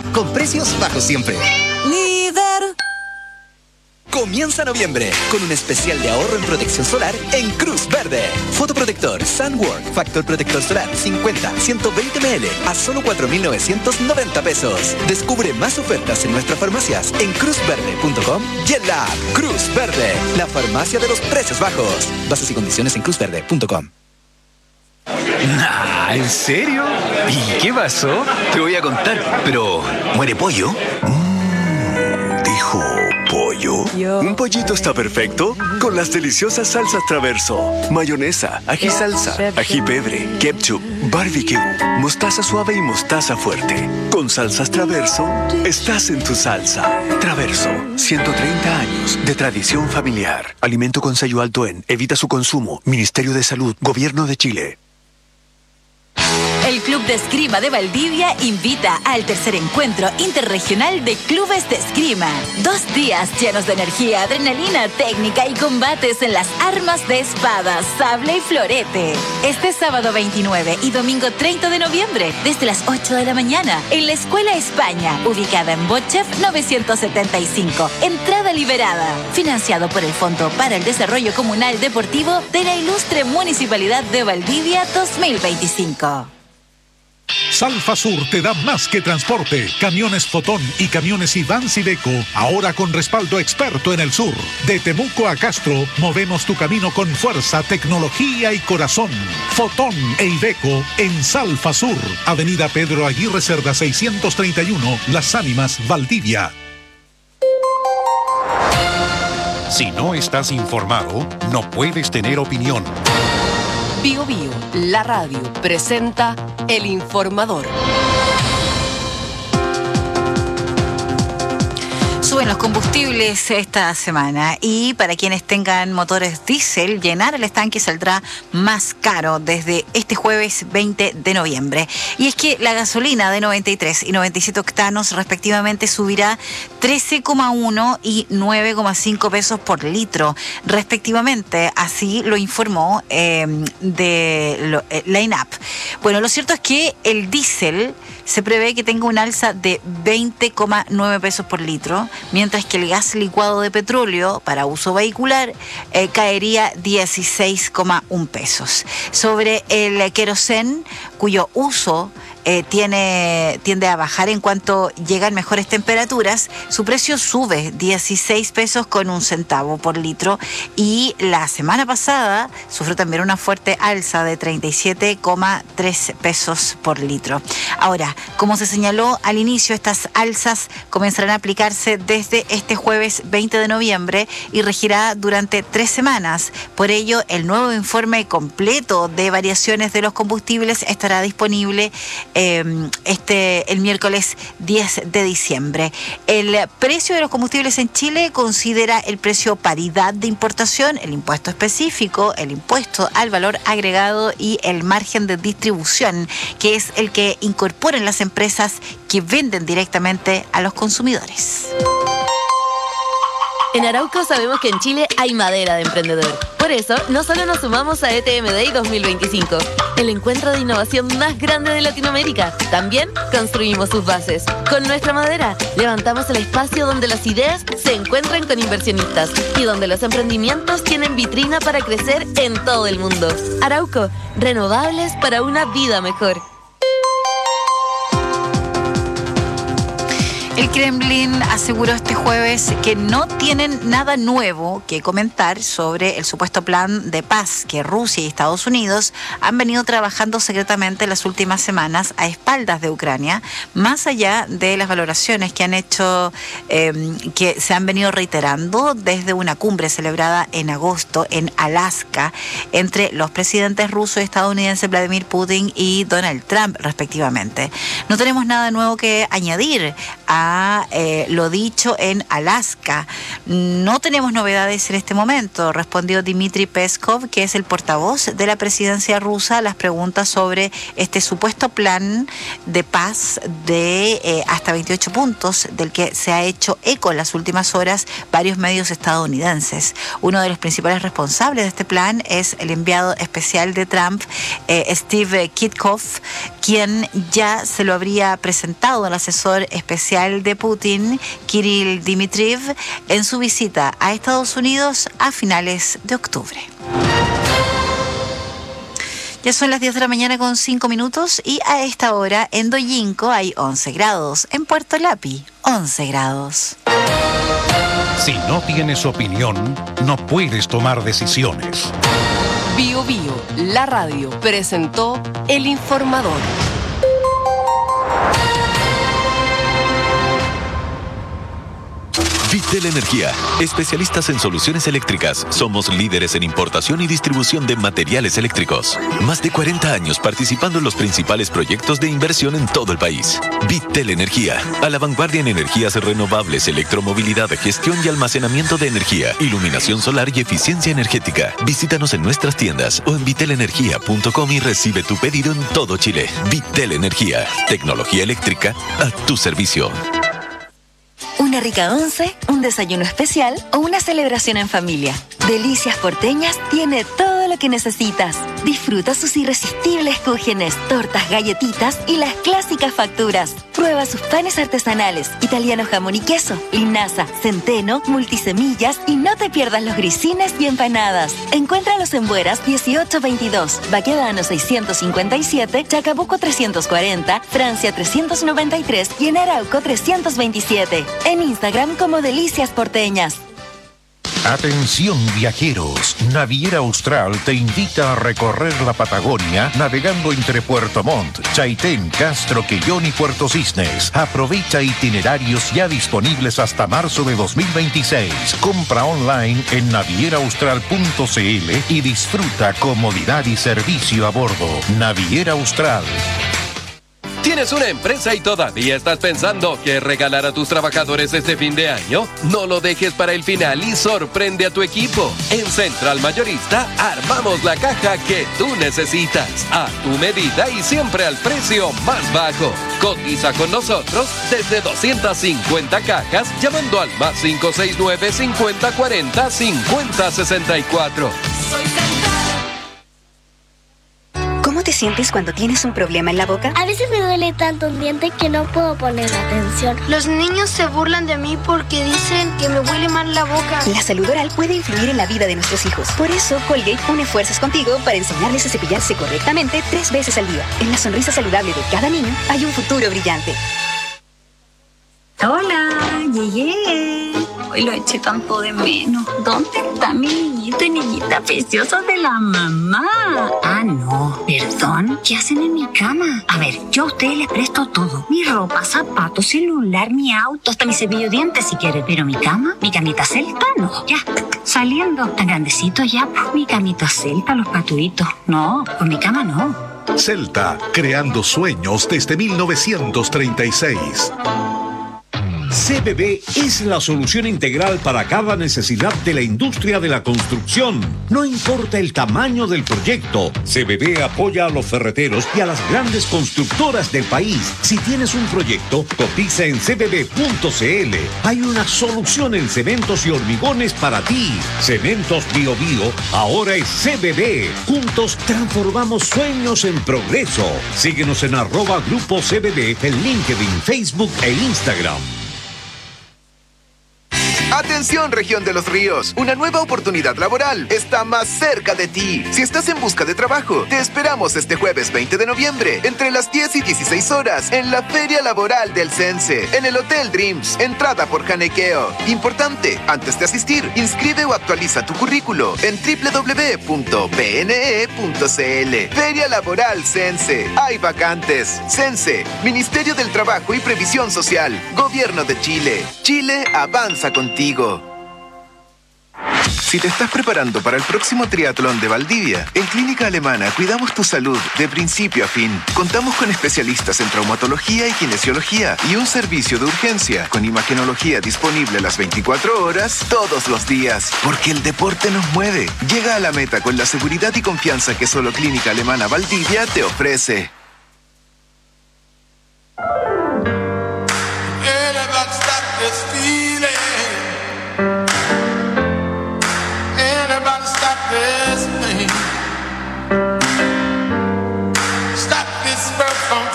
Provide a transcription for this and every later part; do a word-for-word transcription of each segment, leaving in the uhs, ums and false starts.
con precios bajos siempre. Líder. Comienza noviembre con un especial de ahorro en protección solar en Cruz Verde. Fotoprotector Sunwork Factor Protector Solar cincuenta a ciento veinte mililitros a solo cuatro mil novecientos noventa pesos. Descubre más ofertas en nuestras farmacias en cruz verde punto com y en la app Cruz Verde, la farmacia de los precios bajos. Bases y condiciones en cruz verde punto com. Nah, ¿en serio? ¿Y qué pasó? Te voy a contar, pero ¿muere pollo? Mm, dijo pollo. Yo. Un pollito está perfecto con las deliciosas salsas Traverso. Mayonesa, ají salsa, ají pebre, ketchup, barbecue, mostaza suave y mostaza fuerte. Con salsas Traverso, estás en tu salsa. Traverso, ciento treinta años de tradición familiar. Alimento con sello alto en. Evita su consumo. Ministerio de Salud, Gobierno de Chile. El Club de Esgrima de Valdivia invita al tercer encuentro interregional de clubes de esgrima. Dos días llenos de energía, adrenalina, técnica y combates en las armas de espada, sable y florete. Este sábado veintinueve y domingo treinta de noviembre, desde las ocho de la mañana, en la Escuela España, ubicada en Botchev novecientos setenta y cinco. Entrada liberada. Financiado por el Fondo para el Desarrollo Comunal Deportivo de la Ilustre Municipalidad de Valdivia dos mil veinticinco. Salfasur te da más que transporte. Camiones Fotón y camiones Iván Sideco, ahora con respaldo experto en el sur. De Temuco a Castro, movemos tu camino con fuerza, tecnología y corazón. Fotón e Iveco en Salfasur. Avenida Pedro Aguirre Cerda seiscientos treinta y uno, Las Ánimas, Valdivia. Si no estás informado, no puedes tener opinión. Bio Bio, la radio, presenta El Informador. Suben los combustibles esta semana y para quienes tengan motores diésel, llenar el estanque saldrá más caro desde este jueves veinte de noviembre. Y es que la gasolina de noventa y tres y noventa y siete octanos respectivamente subirá trece coma uno y nueve coma cinco pesos por litro respectivamente. Así lo informó eh, de lo, eh, la INAP. Bueno, lo cierto es que el diésel se prevé que tenga un alza de veinte coma nueve pesos por litro, mientras que el gas licuado de petróleo para uso vehicular eh, caería dieciséis coma uno pesos. Sobre el querosén, cuyo uso eh, tiene, tiende a bajar en cuanto llegan mejores temperaturas, su precio sube dieciséis pesos con un centavo por litro y la semana pasada sufrió también una fuerte alza de treinta y siete coma tres pesos por litro. Ahora, como se señaló al inicio, estas alzas comenzarán a aplicarse desde este jueves veinte de noviembre y regirá durante tres semanas. Por ello, el nuevo informe completo de variaciones de los combustibles estará disponible eh, este el miércoles diez de diciembre. El precio de los combustibles en Chile considera el precio paridad de importación, el impuesto específico, el impuesto al valor agregado y el margen de distribución, que es el que incorporan las empresas que venden directamente a los consumidores. En Arauco sabemos que en Chile hay madera de emprendedor. Por eso, no solo nos sumamos a E T M Day dos mil veinticinco, el encuentro de innovación más grande de Latinoamérica, también construimos sus bases. Con nuestra madera, levantamos el espacio donde las ideas se encuentran con inversionistas y donde los emprendimientos tienen vitrina para crecer en todo el mundo. Arauco, renovables para una vida mejor. El Kremlin aseguró este jueves que no tienen nada nuevo que comentar sobre el supuesto plan de paz que Rusia y Estados Unidos han venido trabajando secretamente las últimas semanas a espaldas de Ucrania, más allá de las valoraciones que han hecho, eh, que se han venido reiterando desde una cumbre celebrada en agosto en Alaska entre los presidentes ruso y estadounidense Vladimir Putin y Donald Trump, respectivamente. No tenemos nada nuevo que añadir a Eh, lo dicho en Alaska. No tenemos novedades en este momento, respondió Dmitry Peskov, que es el portavoz de la presidencia rusa, a las preguntas sobre este supuesto plan de paz de eh, hasta veintiocho puntos, del que se ha hecho eco en las últimas horas varios medios estadounidenses. Uno de los principales responsables de este plan es el enviado especial de Trump, eh, Steve Kitkoff, quien ya se lo habría presentado al asesor especial de Putin, Kirill Dmitriev, en su visita a Estados Unidos a finales de octubre. Ya son las diez de la mañana con cinco minutos y a esta hora en Doyinco hay once grados, en Puerto Lapi once grados. Si no tienes opinión, no puedes tomar decisiones. Bio Bio, la radio, presentó El Informador. Vitel Energía, especialistas en soluciones eléctricas. Somos líderes en importación y distribución de materiales eléctricos. Más de cuarenta años participando en los principales proyectos de inversión en todo el país. Vitel Energía, a la vanguardia en energías renovables, electromovilidad, gestión y almacenamiento de energía, iluminación solar y eficiencia energética. Visítanos en nuestras tiendas o en vitel energía punto com y recibe tu pedido en todo Chile. Vitel Energía, tecnología eléctrica a tu servicio. Una rica once, un desayuno especial o una celebración en familia. Delicias Porteñas tiene todo lo que necesitas. Disfruta sus irresistibles cúgenes, tortas, galletitas y las clásicas facturas. Prueba sus panes artesanales, italiano jamón y queso, linaza, centeno, multisemillas y no te pierdas los grisines y empanadas. Encuéntralos en Bueras dieciocho veintidós, Baquedano seiscientos cincuenta y siete, Chacabuco trescientos cuarenta, Francia trescientos noventa y tres y en Arauco trescientos veintisiete. En Instagram como Delicias Porteñas. Atención viajeros, Naviera Austral te invita a recorrer la Patagonia navegando entre Puerto Montt, Chaitén, Castro, Quellón y Puerto Cisnes. Aprovecha itinerarios ya disponibles hasta marzo de dos mil veintiséis. Compra online en naviera austral punto c l y disfruta comodidad y servicio a bordo. Naviera Austral. ¿Tienes una empresa y todavía estás pensando qué regalar a tus trabajadores este fin de año? No lo dejes para el final y sorprende a tu equipo. En Central Mayorista armamos la caja que tú necesitas, a tu medida y siempre al precio más bajo. Cotiza con nosotros desde doscientas cincuenta cajas llamando al más cinco seis nueve, cincuenta cuarenta, cincuenta sesenta y cuatro. Soy ¿Cómo te sientes cuando tienes un problema en la boca? A veces me duele tanto un diente que no puedo poner atención. Los niños se burlan de mí porque dicen que me huele mal la boca. La salud oral puede influir en la vida de nuestros hijos. Por eso, Colgate une fuerzas contigo para enseñarles a cepillarse correctamente tres veces al día. En la sonrisa saludable de cada niño hay un futuro brillante. Hola, llegué. Hoy lo eché tanto de menos. ¿Dónde está mi niñito y niñita preciosa de la mamá? Ah, no, perdón. ¿Qué hacen en mi cama? A ver, yo a ustedes les presto todo. Mi ropa, zapatos, celular, mi auto, hasta mi cepillo de dientes si quieren. Pero mi cama, mi camita celta, no. Ya, saliendo. Tan grandecito ya, pues mi camita celta, los paturitos. No, pues mi cama no. Celta, creando sueños desde mil novecientos treinta y seis. C B B es la solución integral para cada necesidad de la industria de la construcción. No importa el tamaño del proyecto, C B B apoya a los ferreteros y a las grandes constructoras del país. Si tienes un proyecto, cotiza en c b b punto c l. Hay una solución en cementos y hormigones para ti. Cementos Bio Bio ahora es C B B. Juntos transformamos sueños en progreso. Síguenos en arroba Grupo C B B en LinkedIn, Facebook e Instagram. Atención, región de los ríos, una nueva oportunidad laboral está más cerca de ti. Si estás en busca de trabajo, te esperamos este jueves veinte de noviembre, entre las diez y dieciséis horas, en la Feria Laboral del Sense, en el Hotel Dreams, entrada por Janequeo. Importante, antes de asistir, inscribe o actualiza tu currículo en doble u doble u doble u punto p n e punto c l. Feria Laboral Sense, hay vacantes. Sense, Ministerio del Trabajo y Previsión Social, Gobierno de Chile. Chile avanza contigo. Si te estás preparando para el próximo triatlón de Valdivia, en Clínica Alemana cuidamos tu salud de principio a fin. Contamos con especialistas en traumatología y kinesiología y un servicio de urgencia con imagenología disponible las veinticuatro horas, todos los días. Porque el deporte nos mueve. Llega a la meta con la seguridad y confianza que solo Clínica Alemana Valdivia te ofrece. Stop this birth from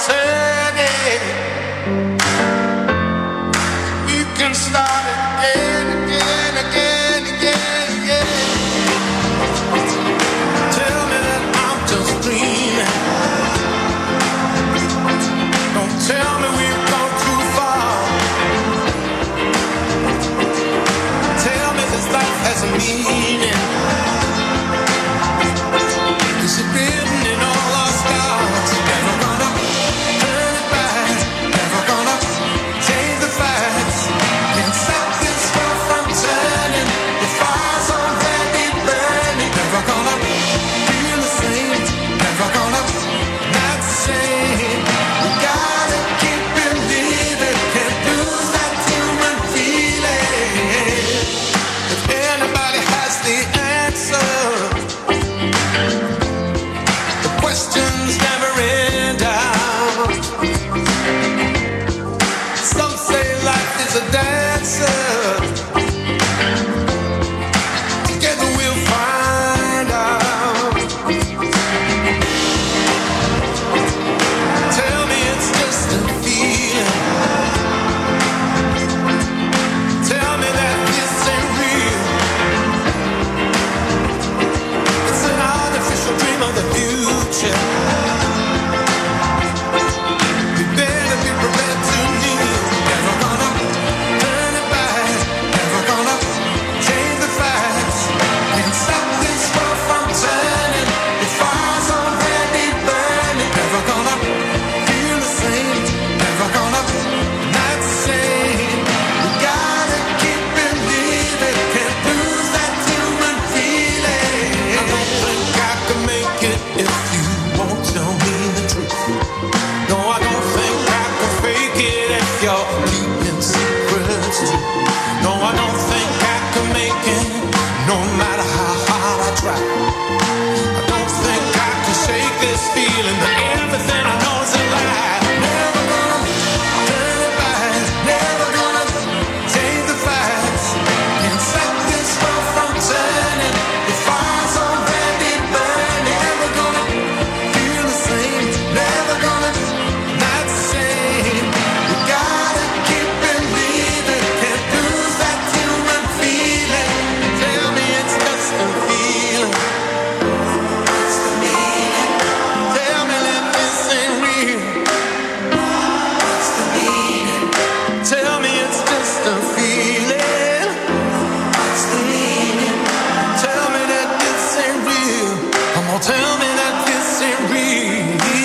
in secrecy. No, I don't think I can make it, no matter how hard I try. I don't think I can shake this feeling that everything I know is a lie. Never gonna turn it back, never gonna change the facts. Can't stop this world from turning. The fire's already burned. Never gonna feel the same, never gonna not the same. You gotta keep believing, can't lose that human feeling. Tell me it's just a feeling. What's the meaning? Tell me that this ain't real. What's the meaning? Tell me it's just a feeling. What's the meaning? Tell me that this ain't real. Come on, tell me that this ain't real.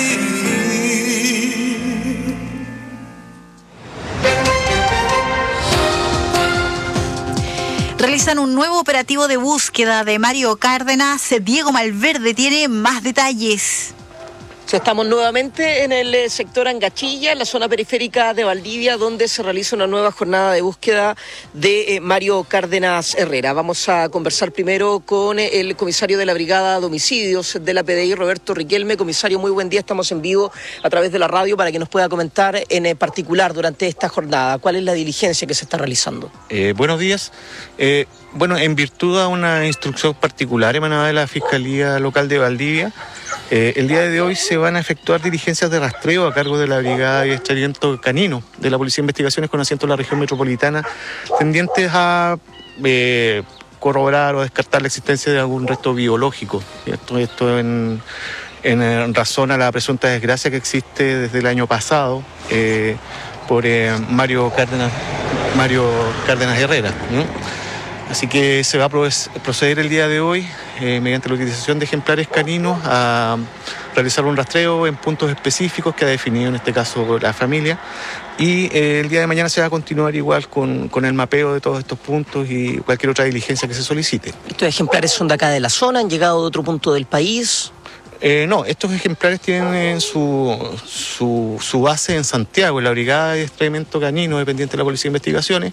Realizan un nuevo operativo de búsqueda de Mario Cárdenas. Diego Malverde tiene más detalles. Estamos nuevamente en el eh, sector Angachilla, en la zona periférica de Valdivia, donde se realiza una nueva jornada de búsqueda de eh, Mario Cárdenas Herrera. Vamos a conversar primero con eh, el comisario de la Brigada de Homicidios de la P D I, Roberto Riquelme. Comisario, muy buen día, estamos en vivo a través de la radio para que nos pueda comentar en eh, particular durante esta jornada cuál es la diligencia que se está realizando. Eh, buenos días. Eh, bueno, en virtud a una instrucción particular emanada de la Fiscalía Local de Valdivia, Eh, el día de hoy se van a efectuar diligencias de rastreo a cargo de la Brigada de Adiestramiento Canino de la Policía de Investigaciones con asiento en la región metropolitana, tendientes a eh, corroborar o descartar la existencia de algún resto biológico. Esto, esto en, en razón a la presunta desgracia que existe desde el año pasado eh, por eh, Mario Cárdenas, Mario Cárdenas Herrera, ¿no? Así que se va a proceder el día de hoy, eh, mediante la utilización de ejemplares caninos, a realizar un rastreo en puntos específicos que ha definido en este caso la familia. Y eh, el día de mañana se va a continuar igual con, con el mapeo de todos estos puntos y cualquier otra diligencia que se solicite. ¿Estos ejemplares son de acá de la zona? ¿Han llegado de otro punto del país? Eh, no, estos ejemplares tienen su, su, su base en Santiago, en la Brigada de Adiestramiento Canino dependiente de la Policía de Investigaciones,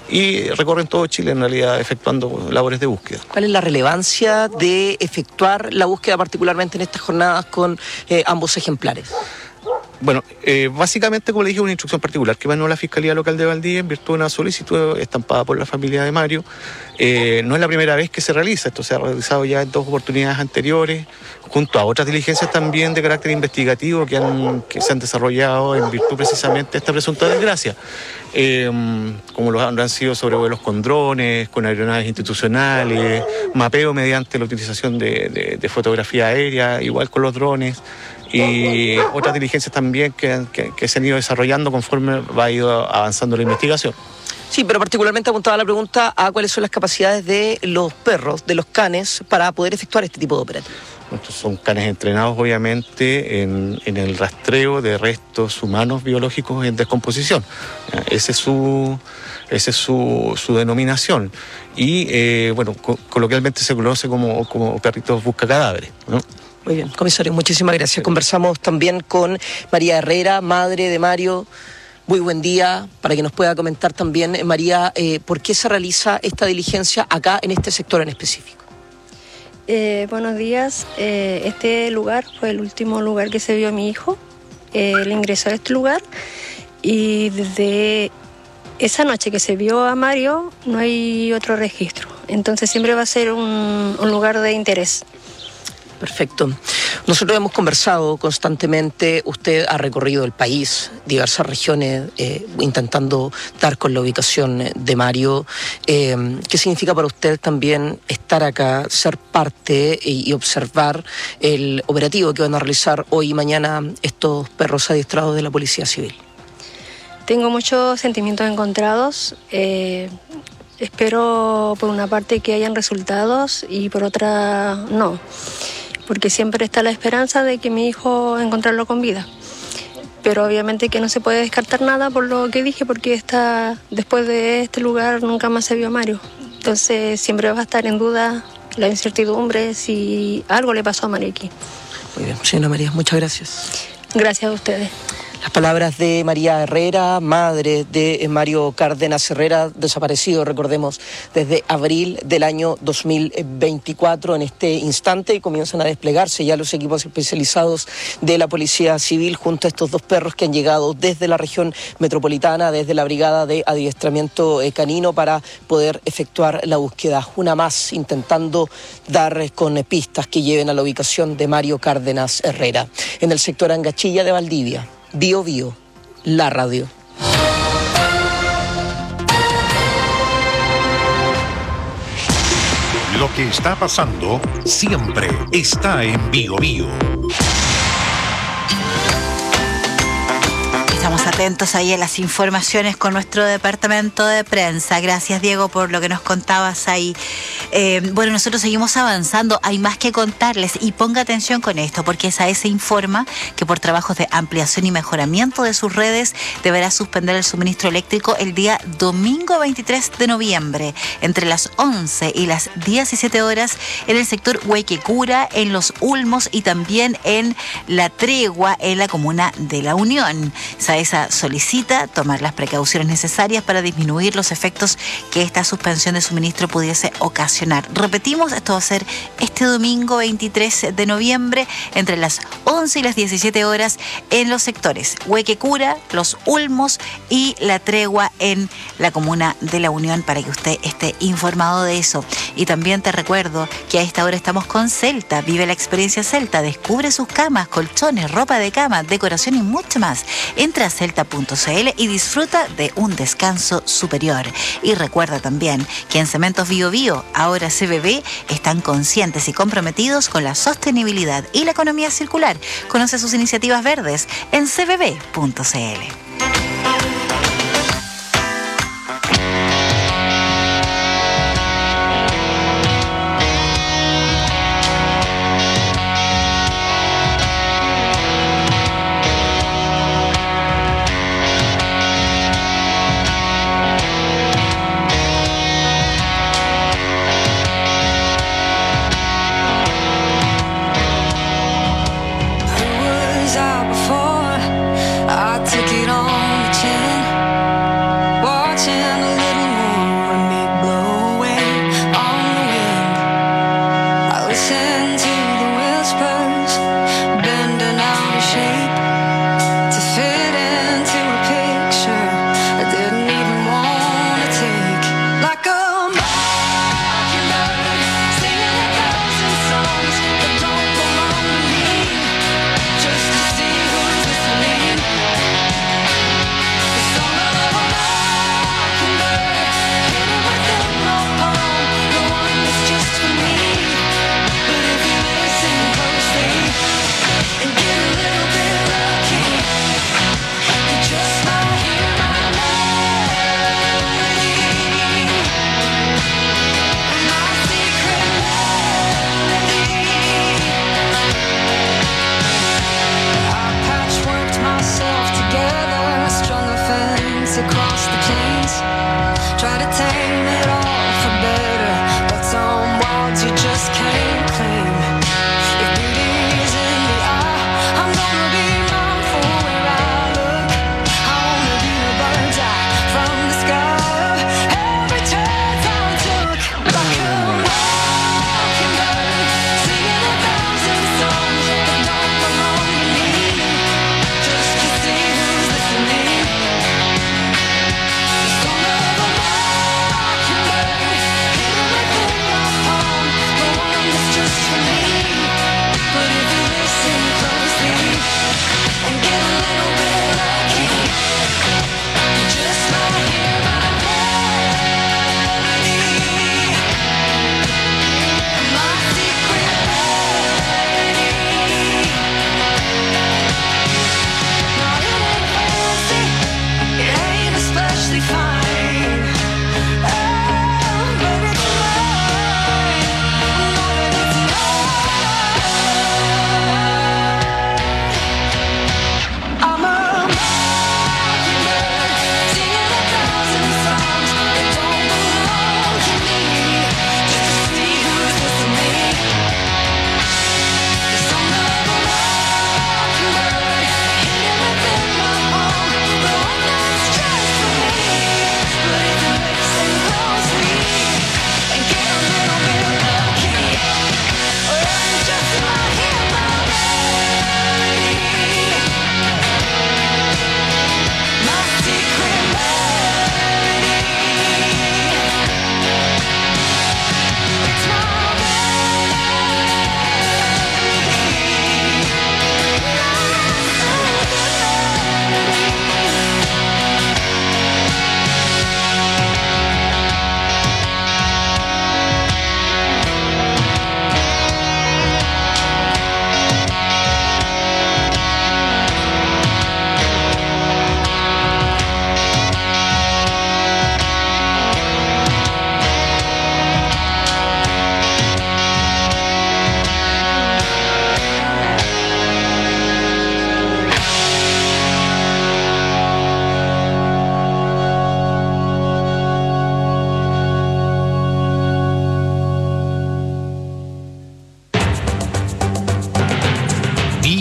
y recorren todo Chile en realidad efectuando labores de búsqueda. ¿Cuál es la relevancia de efectuar la búsqueda particularmente en estas jornadas con eh, ambos ejemplares? Bueno, eh, básicamente, como le dije, una instrucción particular que emanó la Fiscalía Local de Valdivia en virtud de una solicitud estampada por la familia de Mario. Eh, no es la primera vez que se realiza, esto se ha realizado ya en dos oportunidades anteriores, junto a otras diligencias también de carácter investigativo que, han, que se han desarrollado en virtud precisamente de esta presunta desgracia. Eh, como lo han, lo han sido sobrevuelos con drones, con aeronaves institucionales, mapeo mediante la utilización de, de, de fotografía aérea, igual con los drones, y otras diligencias también que, que, que se han ido desarrollando conforme va ido avanzando la investigación. Sí, pero particularmente apuntaba la pregunta a cuáles son las capacidades de los perros, de los canes, para poder efectuar este tipo de operativos. Estos son canes entrenados, obviamente, en, en el rastreo de restos humanos biológicos en descomposición. Ese es su, ese es su, su denominación. Y, eh, bueno, co- coloquialmente se conoce como, como perritos busca cadáveres, ¿no? Muy bien, comisario, muchísimas gracias. Conversamos también con María Herrera, madre de Mario. Muy buen día, para que nos pueda comentar también, María, eh, ¿por qué se realiza esta diligencia acá en este sector en específico? Eh, buenos días. Eh, este lugar fue el último lugar que se vio a mi hijo. Eh, él ingresó a este lugar y desde esa noche que se vio a Mario no hay otro registro. Entonces siempre va a ser un, un lugar de interés. Perfecto. Nosotros hemos conversado constantemente, usted ha recorrido el país, diversas regiones, eh, intentando dar con la ubicación de Mario. Eh, ¿Qué significa para usted también estar acá, ser parte y, y observar el operativo que van a realizar hoy y mañana estos perros adiestrados de la Policía Civil? Tengo muchos sentimientos encontrados. Eh, espero por una parte que hayan resultados y por otra no. Porque siempre está la esperanza de que mi hijo encontrarlo con vida. Pero obviamente que no se puede descartar nada por lo que dije, porque está, después de este lugar nunca más se vio a Mario. Entonces siempre va a estar en duda la incertidumbre si algo le pasó a Mario aquí. Muy bien, señora María, muchas gracias. Gracias a ustedes. Las palabras de María Herrera, madre de Mario Cárdenas Herrera, desaparecido, recordemos, desde abril del año dos mil veinticuatro. En este instante comienzan a desplegarse ya los equipos especializados de la Policía Civil junto a estos dos perros que han llegado desde la región metropolitana, desde la Brigada de Adiestramiento Canino, para poder efectuar la búsqueda. Una más intentando dar con pistas que lleven a la ubicación de Mario Cárdenas Herrera. En el sector Angachilla de Valdivia, Bio Bio, la radio. Lo que está pasando siempre está en Bio Bio. Estamos atentos ahí a las informaciones con nuestro departamento de prensa. Gracias, Diego, por lo que nos contabas ahí. Eh, bueno, nosotros seguimos avanzando. Hay más que contarles y ponga atención con esto, porque S A E se informa que por trabajos de ampliación y mejoramiento de sus redes deberá suspender el suministro eléctrico el día domingo veintitrés de noviembre entre las once y las diecisiete horas en el sector Huequecura, en Los Ulmos y también en La Tregua, en la comuna de La Unión. SAESA solicita tomar las precauciones necesarias para disminuir los efectos que esta suspensión de suministro pudiese ocasionar. Repetimos, esto va a ser este domingo veintitrés de noviembre entre las once y las diecisiete horas en los sectores Huequecura, Los Ulmos y La Tregua en la comuna de La Unión, para que usted esté informado de eso. Y también te recuerdo que a esta hora estamos con Celta. Vive la experiencia Celta, descubre sus camas, colchones, ropa de cama, decoración y mucho más. Entra a celta punto c l y disfruta de un descanso superior. Y recuerda también que en Cementos Bio Bio, ahora C B B, están conscientes y comprometidos con la sostenibilidad y la economía circular. Conoce sus iniciativas verdes en c b b punto c l.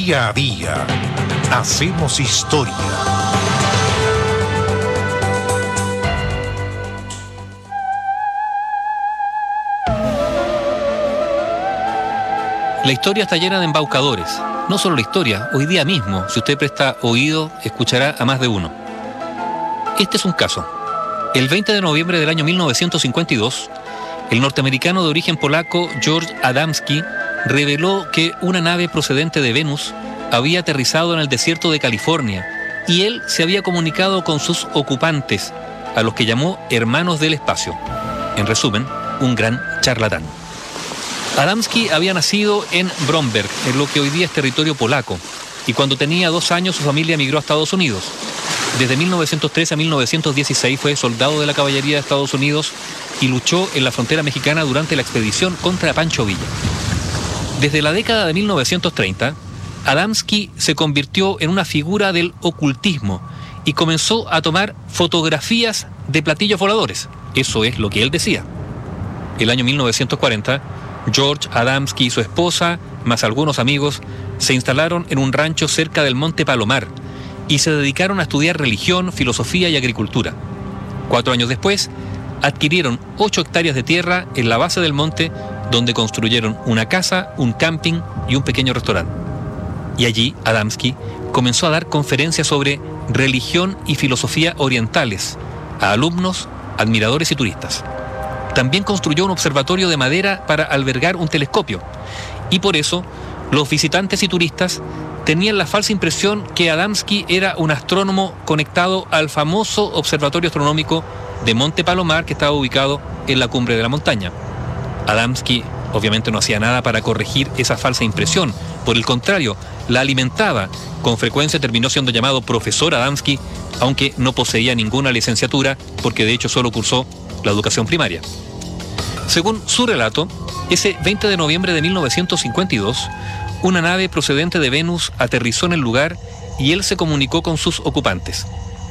Día a día, hacemos historia. La historia está llena de embaucadores. No solo la historia, hoy día mismo, si usted presta oído, escuchará a más de uno. Este es un caso. El veinte de noviembre del año mil novecientos cincuenta y dos, el norteamericano de origen polaco George Adamski reveló que una nave procedente de Venus había aterrizado en el desierto de California y él se había comunicado con sus ocupantes, a los que llamó hermanos del espacio. En resumen, un gran charlatán. Adamski había nacido en Bromberg, en lo que hoy día es territorio polaco, y cuando tenía dos años su familia emigró a Estados Unidos. Desde mil novecientos trece a mil novecientos dieciséis fue soldado de la caballería de Estados Unidos y luchó en la frontera mexicana durante la expedición contra Pancho Villa. Desde la década de mil novecientos treinta, Adamski se convirtió en una figura del ocultismo y comenzó a tomar fotografías de platillos voladores. Eso es lo que él decía. El año mil novecientos cuarenta, George Adamski y su esposa, más algunos amigos, se instalaron en un rancho cerca del Monte Palomar y se dedicaron a estudiar religión, filosofía y agricultura. Cuatro años después, adquirieron ocho hectáreas de tierra en la base del monte, donde construyeron una casa, un camping y un pequeño restaurante. Y allí Adamski comenzó a dar conferencias sobre religión y filosofía orientales a alumnos, admiradores y turistas. También construyó un observatorio de madera para albergar un telescopio, y por eso los visitantes y turistas tenían la falsa impresión que Adamski era un astrónomo conectado al famoso observatorio astronómico de Monte Palomar, que estaba ubicado en la cumbre de la montaña. Adamski obviamente no hacía nada para corregir esa falsa impresión, por el contrario, la alimentaba. Con frecuencia terminó siendo llamado profesor Adamski, aunque no poseía ninguna licenciatura, porque de hecho solo cursó la educación primaria. Según su relato, ese veinte de noviembre de mil novecientos cincuenta y dos, una nave procedente de Venus aterrizó en el lugar y él se comunicó con sus ocupantes.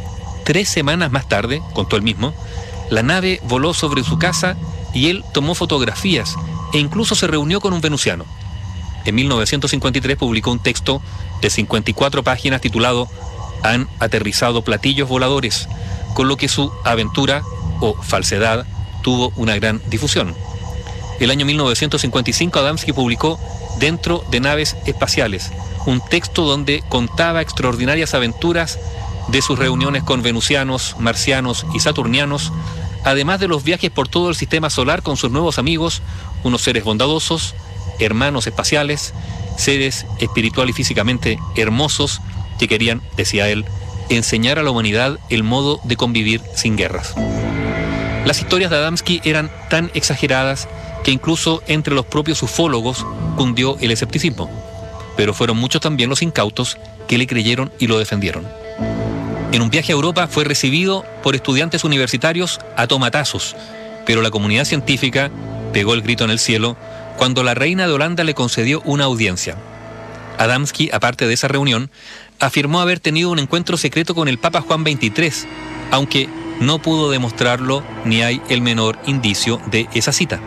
Tres semanas más tarde, contó él mismo, la nave voló sobre su casa y él tomó fotografías e incluso se reunió con un venusiano. En mil novecientos cincuenta y tres publicó un texto de cincuenta y cuatro páginas titulado «Han aterrizado platillos voladores», con lo que su aventura o falsedad tuvo una gran difusión. El año mil novecientos cincuenta y cinco Adamski publicó Dentro de naves espaciales, un texto donde contaba extraordinarias aventuras de sus reuniones con venusianos, marcianos y saturnianos, además de los viajes por todo el sistema solar con sus nuevos amigos, unos seres bondadosos, hermanos espaciales, seres espiritual y físicamente hermosos que querían, decía él, enseñar a la humanidad el modo de convivir sin guerras. Las historias de Adamski eran tan exageradas que incluso entre los propios ufólogos cundió el escepticismo, pero fueron muchos también los incautos que le creyeron y lo defendieron. En un viaje a Europa fue recibido por estudiantes universitarios a tomatazos, pero la comunidad científica pegó el grito en el cielo cuando la reina de Holanda le concedió una audiencia. Adamski, aparte de esa reunión, afirmó haber tenido un encuentro secreto con el Papa Juan veintitrés, aunque no pudo demostrarlo ni hay el menor indicio de esa cita.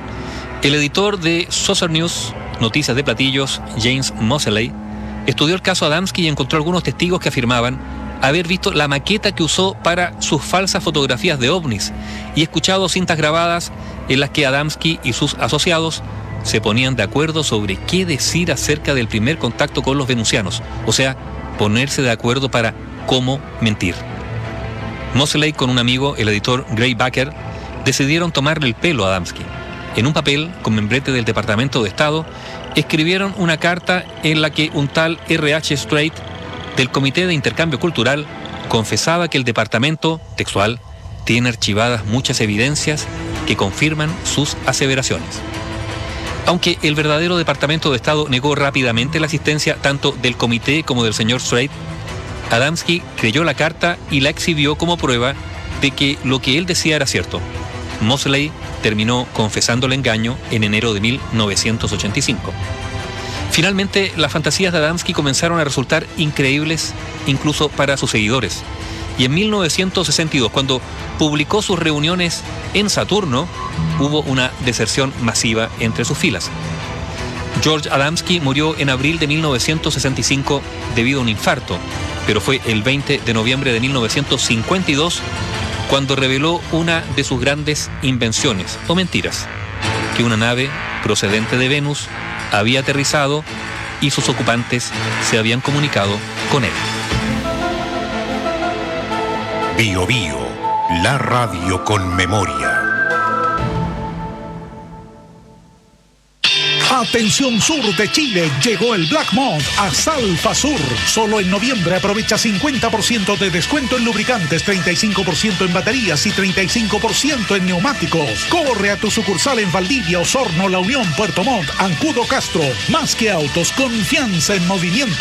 El editor de Saucer News, Noticias de Platillos, James Moseley, estudió el caso Adamski y encontró algunos testigos que afirmaban haber visto la maqueta que usó para sus falsas fotografías de ovnis y escuchado cintas grabadas en las que Adamski y sus asociados se ponían de acuerdo sobre qué decir acerca del primer contacto con los venusianos, o sea, ponerse de acuerdo para cómo mentir. Moseley, con un amigo, el editor Gray Baker, decidieron tomarle el pelo a Adamski. En un papel con membrete del Departamento de Estado, escribieron una carta en la que un tal R H Strait del Comité de Intercambio Cultural confesaba que el departamento, textual, tiene archivadas muchas evidencias que confirman sus aseveraciones. Aunque el verdadero Departamento de Estado negó rápidamente la asistencia tanto del comité como del señor Strait, Adamski creyó la carta y la exhibió como prueba de que lo que él decía era cierto. Moseley terminó confesando el engaño en enero de mil novecientos ochenta y cinco. Finalmente, las fantasías de Adamski comenzaron a resultar increíbles incluso para sus seguidores. Y en mil novecientos sesenta y dos, cuando publicó sus reuniones en Saturno, hubo una deserción masiva entre sus filas. George Adamski murió en abril de mil novecientos sesenta y cinco debido a un infarto, pero fue el veinte de noviembre de mil novecientos cincuenta y dos cuando reveló una de sus grandes invenciones, o mentiras, que una nave procedente de Venus había aterrizado y sus ocupantes se habían comunicado con él. Bio Bio, la radio con memoria. Atención sur de Chile, llegó el Black Month a Salfa Sur. Solo en noviembre aprovecha cincuenta por ciento de descuento en lubricantes, treinta y cinco por ciento en baterías y treinta y cinco por ciento en neumáticos. Corre a tu sucursal en Valdivia, Osorno, La Unión, Puerto Montt, Ancudo, Castro. Más que autos, confianza en movimiento.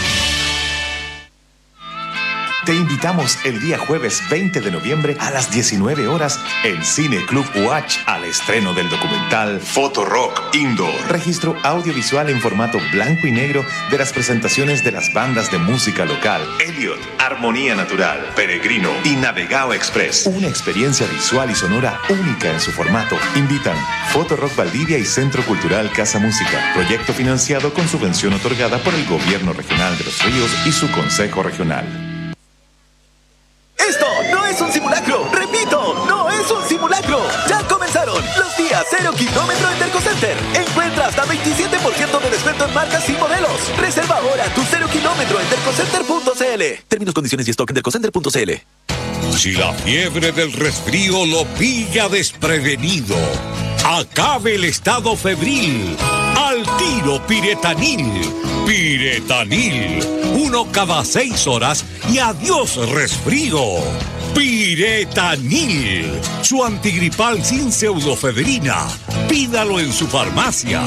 Te invitamos el día jueves veinte de noviembre a las diecinueve horas en Cine Club Watch al estreno del documental Photo Rock Indoor. Registro audiovisual en formato blanco y negro de las presentaciones de las bandas de música local Elliot, Armonía Natural, Peregrino y Navegao Express. Una experiencia visual y sonora única en su formato. Invitan Photo Rock Valdivia y Centro Cultural Casa Música. Proyecto financiado con subvención otorgada por el Gobierno Regional de Los Ríos y su Consejo Regional. ¡Esto no es un simulacro! ¡Repito! ¡No es un simulacro! ¡Ya comenzaron los días cero kilómetro en Dercocenter! Encuentra hasta veintisiete por ciento de descuento en marcas y modelos. Reserva ahora tu cero kilómetro en dercocenter punto c l. Términos, condiciones y stock en dercocenter punto c l. Si la fiebre del resfrío lo pilla desprevenido, acabe el estado febril. Al tiro Piretanil. Piretanil. Uno cada seis horas y adiós resfrío. Piretanil. Su antigripal sin pseudofedrina. Pídalo en su farmacia.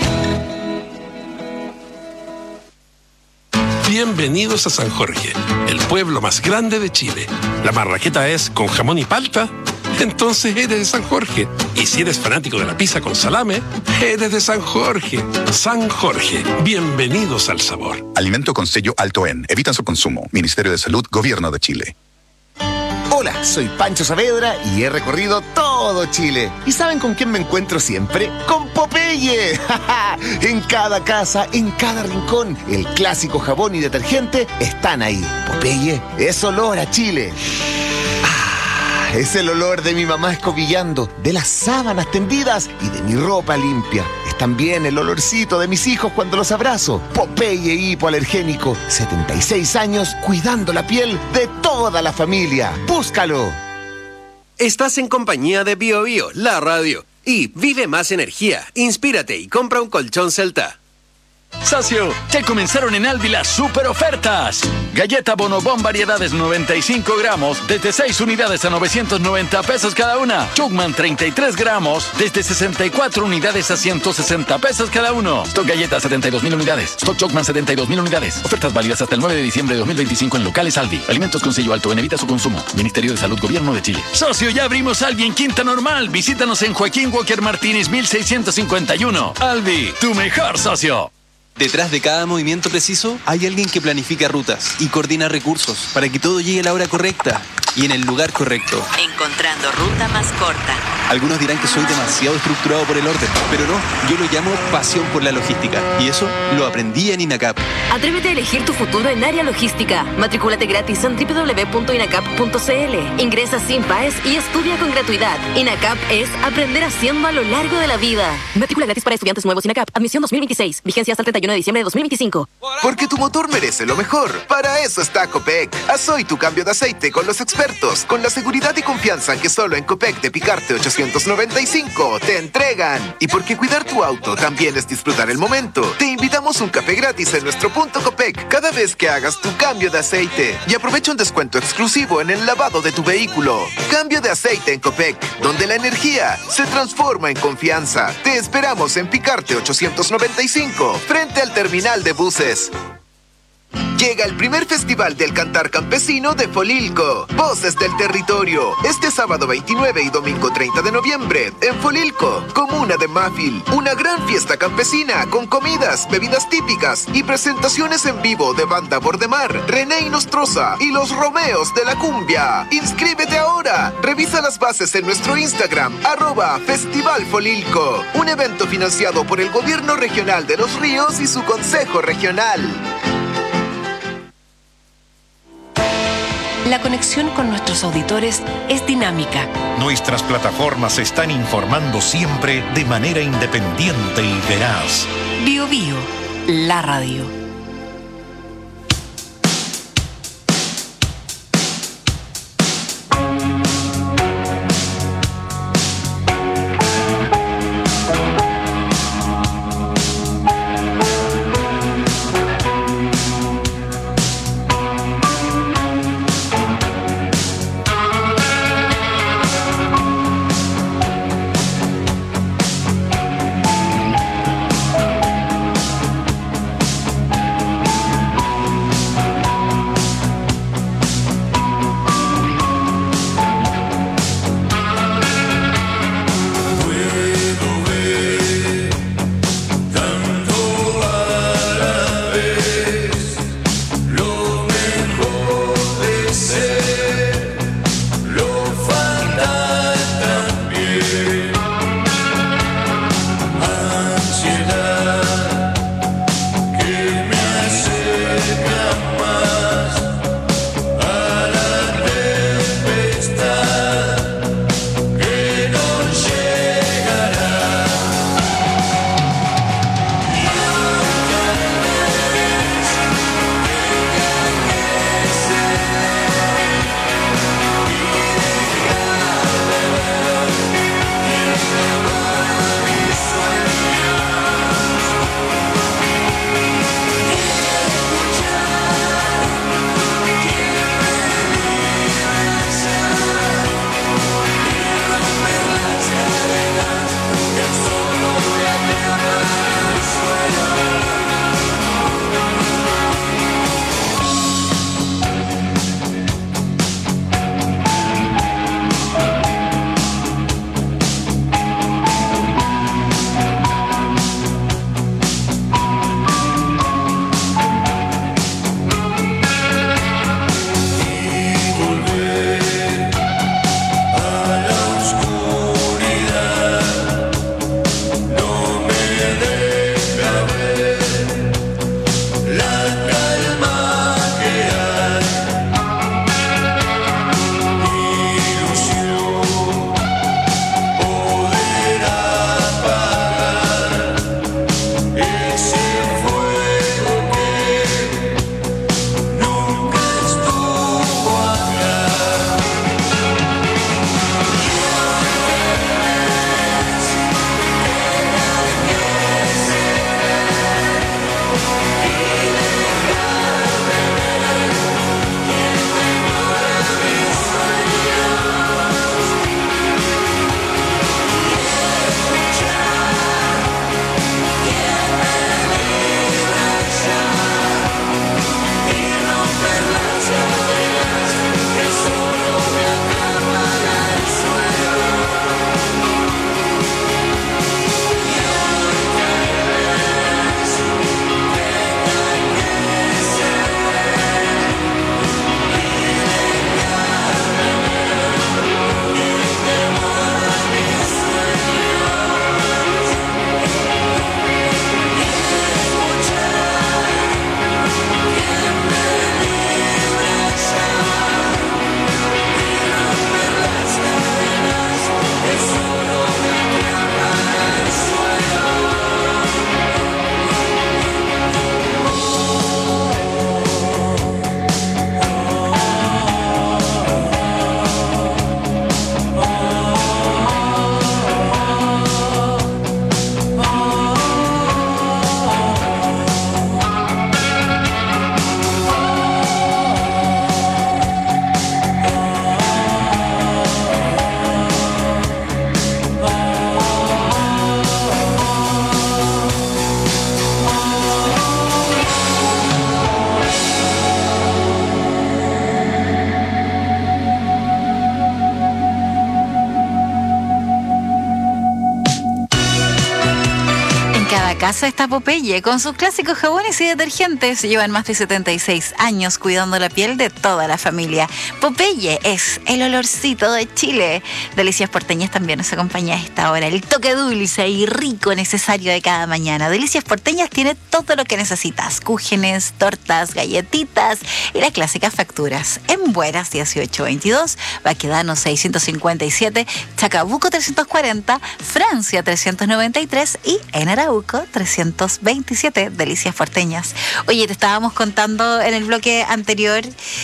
Bienvenidos a San Jorge, el pueblo más grande de Chile. La marraqueta es con jamón y palta. Entonces eres de San Jorge. Y si eres fanático de la pizza con salame, eres de San Jorge. San Jorge, bienvenidos al sabor. Alimento con sello Alto En. Evitan su consumo. Ministerio de Salud, Gobierno de Chile. Hola, soy Pancho Saavedra y he recorrido todo Chile. ¿Y saben con quién me encuentro siempre? ¡Con Popeye! En cada casa, en cada rincón, el clásico jabón y detergente están ahí. Popeye es olor a Chile. Es el olor de mi mamá escobillando, de las sábanas tendidas y de mi ropa limpia. Es también el olorcito de mis hijos cuando los abrazo. Popeye hipoalergénico, setenta y seis años cuidando la piel de toda la familia. ¡Búscalo! Estás en compañía de Bio Bio, la radio. Y vive más energía, inspírate y compra un colchón Celta. Socio, ya comenzaron en Aldi las super ofertas. Galleta Bonobón variedades noventa y cinco gramos desde seis unidades a novecientos noventa pesos cada una. Chugman treinta y tres gramos desde sesenta y cuatro unidades a ciento sesenta pesos cada uno. Stock Galleta setenta y dos mil unidades. Stock Chugman setenta y dos mil unidades. Ofertas válidas hasta el nueve de diciembre de dos mil veinticinco en locales Aldi. Alimentos con sello Alto En. Evita su consumo. Ministerio de Salud, Gobierno de Chile. Socio, ya abrimos Aldi en Quinta Normal. Visítanos en Joaquín Walker Martínez mil seiscientos cincuenta y uno. Aldi, tu mejor socio. Detrás de cada movimiento preciso hay alguien que planifica rutas y coordina recursos para que todo llegue a la hora correcta y en el lugar correcto. Encontrando ruta más corta. Algunos dirán que soy demasiado estructurado por el orden, pero no, yo lo llamo pasión por la logística y eso lo aprendí en INACAP. Atrévete a elegir tu futuro en área logística. Matricúlate gratis en doble u doble u doble u punto inacap punto c l. Ingresa sin paes y estudia con gratuidad. INACAP es aprender haciendo a lo largo de la vida. Matrícula gratis para estudiantes nuevos INACAP. Admisión dos mil veintiséis. Vigencia hasta el treinta y uno de diciembre de dos mil veinticinco. Porque tu motor merece lo mejor. Para eso está Copec. Haz hoy tu cambio de aceite con los expertos, con la seguridad y confianza que solo en Copec de Picarte ochocientos noventa y cinco te entregan. Y porque cuidar tu auto también es disfrutar el momento, te invitamos un café gratis en nuestro punto Copec cada vez que hagas tu cambio de aceite. Y aprovecha un descuento exclusivo en el lavado de tu vehículo. Cambio de aceite en Copec, donde la energía se transforma en confianza. Te esperamos en Picarte ochocientos noventa y cinco, frente al terminal de buses. Llega el primer Festival del Cantar Campesino de Folilco. Voces del Territorio. Este sábado veintinueve y domingo treinta de noviembre en Folilco, comuna de Mafil. Una gran fiesta campesina con comidas, bebidas típicas y presentaciones en vivo de Banda Bordemar, René Nostroza y los Romeos de la Cumbia. ¡Inscríbete ahora! Revisa las bases en nuestro Instagram, arroba Festival Folilco. Un evento financiado por el Gobierno Regional de Los Ríos y su Consejo Regional. La conexión con nuestros auditores es dinámica. Nuestras plataformas se están informando siempre de manera independiente y veraz. Bio Bio, la radio. casa está Popeye, con sus clásicos jabones y detergentes. Llevan más de setenta y seis años cuidando la piel de toda la familia. Popeye es el olorcito de Chile. Delicias Porteñas también nos acompaña a esta hora. El toque dulce y rico necesario de cada mañana. Delicias Porteñas tiene todo lo que necesitas. Cúgenes, tortas, galletitas y las clásicas facturas. En Bueras dieciocho veintidós, Baquedano seiscientos cincuenta y siete, Chacabuco trescientos cuarenta, Francia trescientos noventa y tres y en Arauco trescientos veintisiete. Delicias Porteñas. Oye, te estábamos contando en el bloque anterior,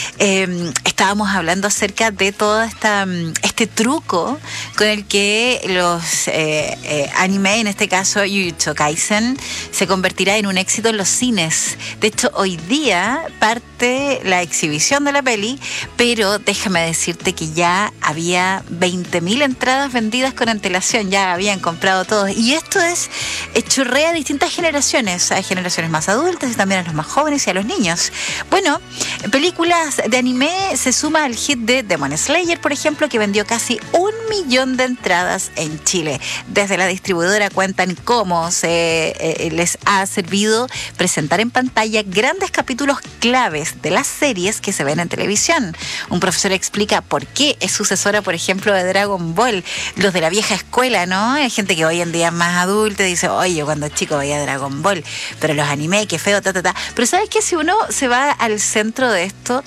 eh, estábamos hablando acerca de todo esta, este truco con el que los eh, eh, anime, en este caso Jujutsu Kaisen, se convertirá en un éxito en los cines. De hecho, hoy día parte la exhibición de la peli, pero déjame decirte que ya había veinte mil entradas vendidas con antelación, ya habían comprado todos. Y esto es chorrea a distintas generaciones, a generaciones más adultas y también a los más jóvenes y a los niños. Bueno, películas de anime se suma al hit de Demon Slayer, por ejemplo, que vendió casi un millón de entradas en Chile. Desde la distribuidora cuentan cómo se eh, les ha servido presentar en pantalla grandes capítulos claves de las series que se ven en televisión. Un profesor explica por qué es sucesora, por ejemplo, de Dragon Ball. Los de la vieja escuela, ¿no? Hay gente que hoy en día es más adulta y dice, oye, cuando chico veía Dragon Ball, pero los anime, qué feo, ta, ta, ta. Pero ¿sabes qué? Si uno se va al centro de esto,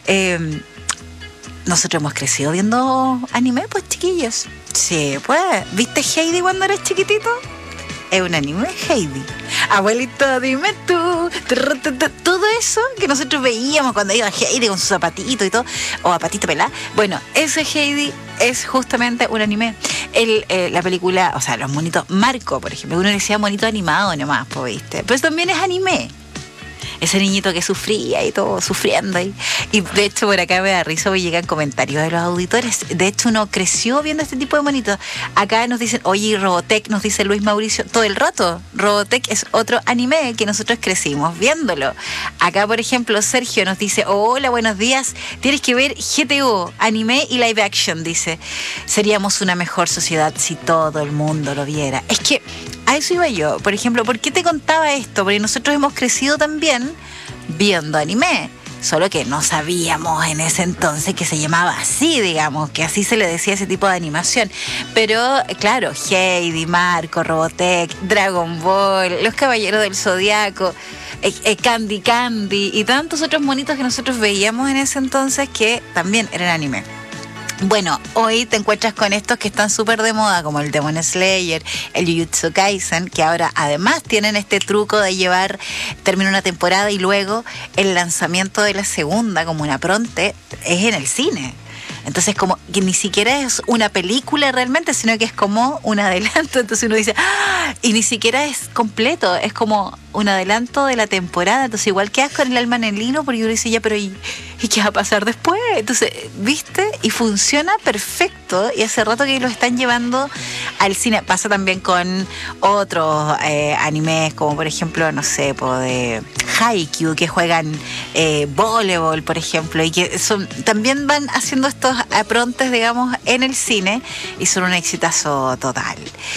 eh, nosotros hemos crecido viendo anime, pues, chiquillos. Sí, pues, ¿viste Heidi cuando eres chiquitito? Es un anime, Heidi. Abuelito, dime tú. Todo eso que nosotros veíamos cuando iba Heidi con su zapatito y todo, o a patito pelá. Bueno, ese Heidi es justamente un anime. El, eh, la película, o sea, los monitos Marco, por ejemplo, uno le decía monito animado nomás, pues, ¿viste? Pero también es anime. Ese niñito que sufría y todo, sufriendo ahí. Y de hecho, por acá me da risa, hoy llegan comentarios de los auditores. De hecho, uno creció viendo este tipo de monitos. Acá nos dicen, oye, Robotech, nos dice Luis Mauricio, todo el rato. Robotech es otro anime que nosotros crecimos viéndolo. Acá, por ejemplo, Sergio nos dice, hola, buenos días, tienes que ver G T O, anime y live action, dice. Seríamos una mejor sociedad si todo el mundo lo viera. Es que a eso iba yo. Por ejemplo, ¿por qué te contaba esto? Porque nosotros hemos crecido también viendo anime, solo que no sabíamos en ese entonces que se llamaba así, digamos, que así se le decía ese tipo de animación. Pero claro, Heidi, Marco, Robotech, Dragon Ball, Los Caballeros del Zodiaco, eh, eh, Candy Candy y tantos otros monitos que nosotros veíamos en ese entonces que también eran anime. Bueno, hoy te encuentras con estos que están súper de moda, como el Demon Slayer, el Jujutsu Kaisen, que ahora además tienen este truco de llevar, termina una temporada y luego el lanzamiento de la segunda, como una pronte, es en el cine. Entonces, como que ni siquiera es una película realmente, sino que es como un adelanto. Entonces uno dice, ¡ah! Y ni siquiera es completo, es como un adelanto de la temporada. Entonces igual quedas con el alma en el hilo, porque uno dice, ya, pero ¿y, ¿y qué va a pasar después? Entonces, ¿viste? Y funciona perfecto. Y hace rato que lo están llevando al cine. Pasa también con otros eh, animes, como por ejemplo, no sé, po, de Haikyuu, que juegan eh, voleibol, por ejemplo, y que son también van haciendo estos aprontes, digamos, en el cine, y son un exitazo total.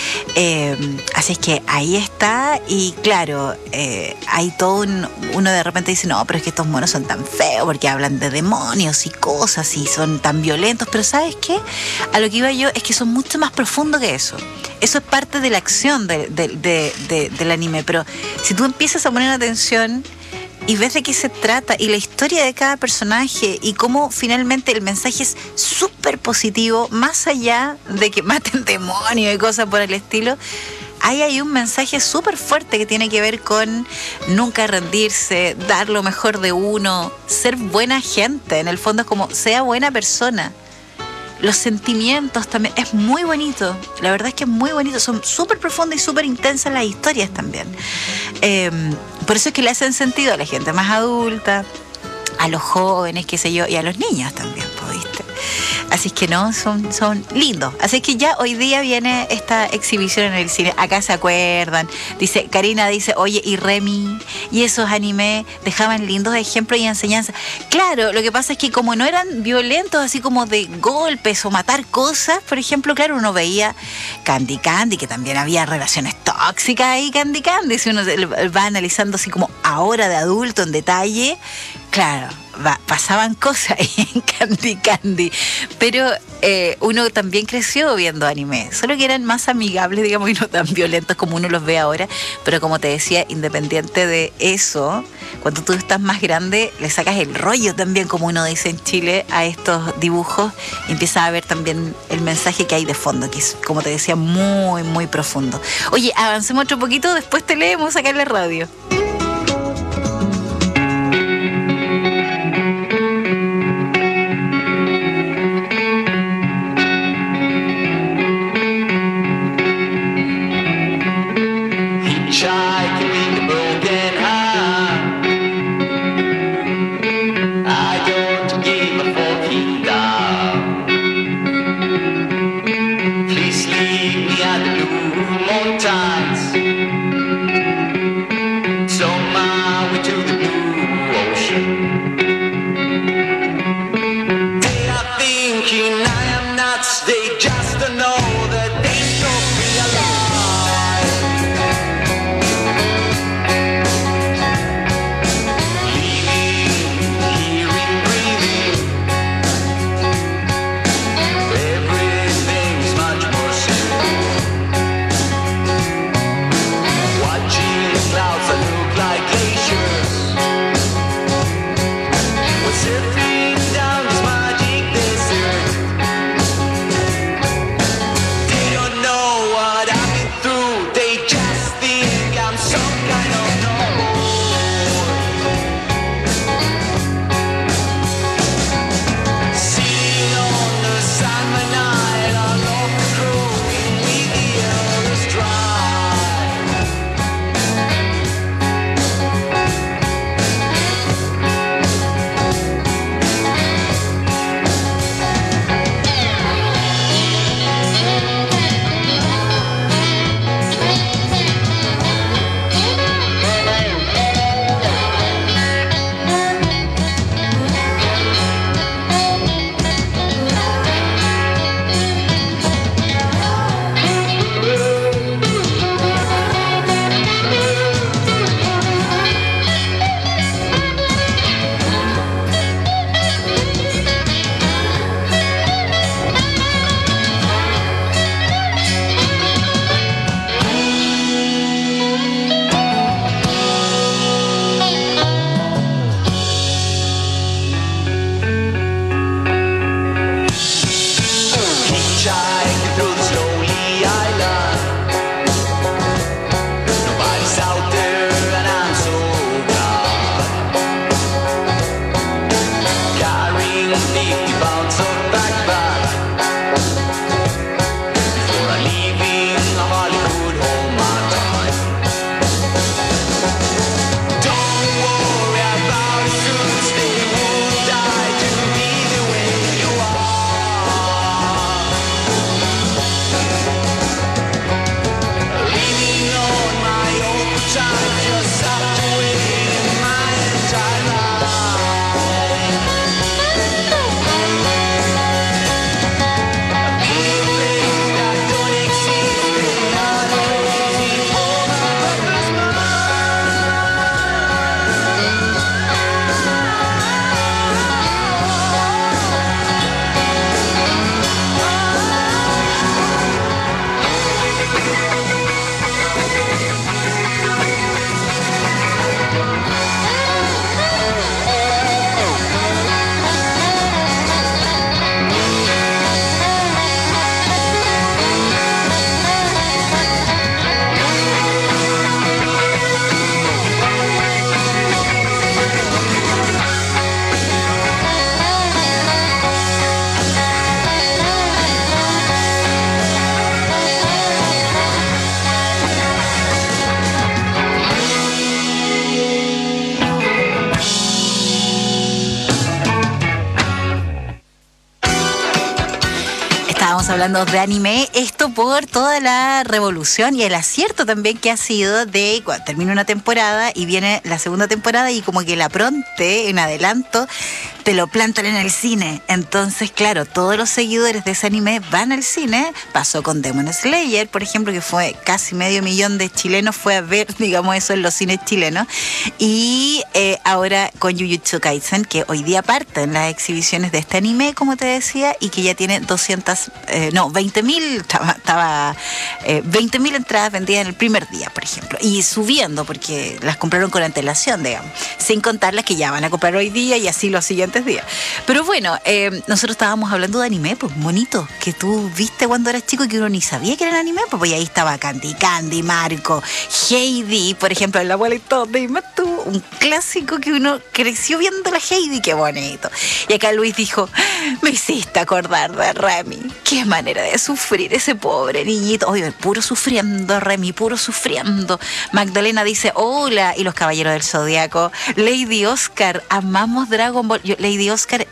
Eh, así es que ahí está. Y claro, eh, hay todo un, uno de repente dice, no, pero es que estos monos son tan feos porque hablan de demonios y cosas y son tan violentos. Pero ¿sabes qué? A lo que iba yo es que son mucho más profundos que eso. Eso es parte de la acción de, de, de, de, del anime. Pero si tú empiezas a poner atención y ves de qué se trata y la historia de cada personaje y cómo finalmente el mensaje es súper positivo, más allá de que maten demonios y cosas por el estilo, ahí hay un mensaje súper fuerte que tiene que ver con nunca rendirse, dar lo mejor de uno, ser buena gente. En el fondo es como, sea buena persona. Los sentimientos también, es muy bonito. La verdad es que es muy bonito. Son súper profundas y súper intensas las historias también. Eh, por eso es que le hacen sentido a la gente más adulta, a los jóvenes, qué sé yo, y a los niños también, ¿viste? Así es que no, son, son lindos. Así es que ya hoy día viene esta exhibición en el cine. Acá se acuerdan. Dice, Karina dice, oye, y Remy, y esos animes dejaban lindos ejemplos y enseñanzas. Claro, lo que pasa es que como no eran violentos, así como de golpes o matar cosas, por ejemplo, claro, uno veía Candy Candy, que también había relaciones tóxicas ahí, Candy Candy, si uno va analizando así como ahora de adulto en detalle, claro, va, pasaban cosas ahí en Candy Candy, pero eh, uno también creció viendo anime, solo que eran más amigables, digamos, y no tan violentos como uno los ve ahora, pero como te decía, independiente de eso, cuando tú estás más grande, le sacas el rollo también, como uno dice en Chile, a estos dibujos, y empiezas a ver también el mensaje que hay de fondo, que es, como te decía, muy, muy profundo. Oye, avancemos otro poquito, después te leemos acá en la radio. Times. hablando de anime, esto por toda la revolución y el acierto también que ha sido de cuando termina una temporada y viene la segunda temporada y como que la pronte en adelanto te lo plantan en el cine. Entonces, claro, todos los seguidores de ese anime van al cine. Pasó con Demon Slayer, por ejemplo, que fue casi medio millón de chilenos fue a ver, digamos, eso en los cines chilenos. Y eh, ahora con Jujutsu Kaisen, que hoy día parten las exhibiciones de este anime, como te decía, y que ya tiene doscientas, eh, no, veinte mil, estaba, estaba eh, veinte mil entradas vendidas en el primer día, por ejemplo. Y subiendo, porque las compraron con antelación, digamos. Sin contar las que ya van a comprar hoy día y así los siguientes días. Pero bueno, eh, nosotros estábamos hablando de anime, pues bonito, que tú viste cuando eras chico y que uno ni sabía que eran anime, pues, pues ahí estaba Candy Candy, Marco, Heidi, por ejemplo, el abuelito, dime tú, un clásico que uno creció viendo la Heidi, qué bonito. Y acá Luis dijo, me hiciste acordar de Remy, qué manera de sufrir ese pobre niñito, oye, puro sufriendo Remy, puro sufriendo. Magdalena dice, hola, y los Caballeros del Zodiaco, Lady Oscar, amamos Dragon Ball. Yo, Lady Oscar,